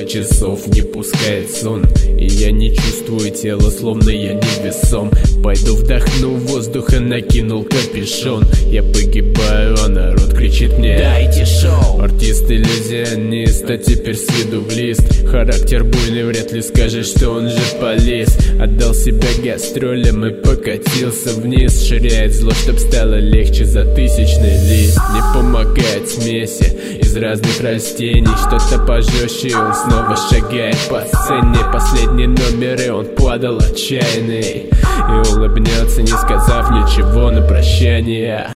часов не пускает сон, и я не чувствую тело, словно я невесом. Пойду вдохну воздуха, накинул капюшон. Я погибаю, а народ кричит мне: дайте шоу! Артист-иллюзионист, а теперь с виду близ. Характер буйный, вряд ли скажешь, что он же полез. Отдал себя гастролям и покатился вниз. Ширяет зло, чтоб стало легче за тысячный лист. Не помогает смеси из разных растений. Что-то пожестче, и он снова шагает по сцене. Последний номер, и он падал отчаянный, и улыбнется, не сказав ничего на прощание.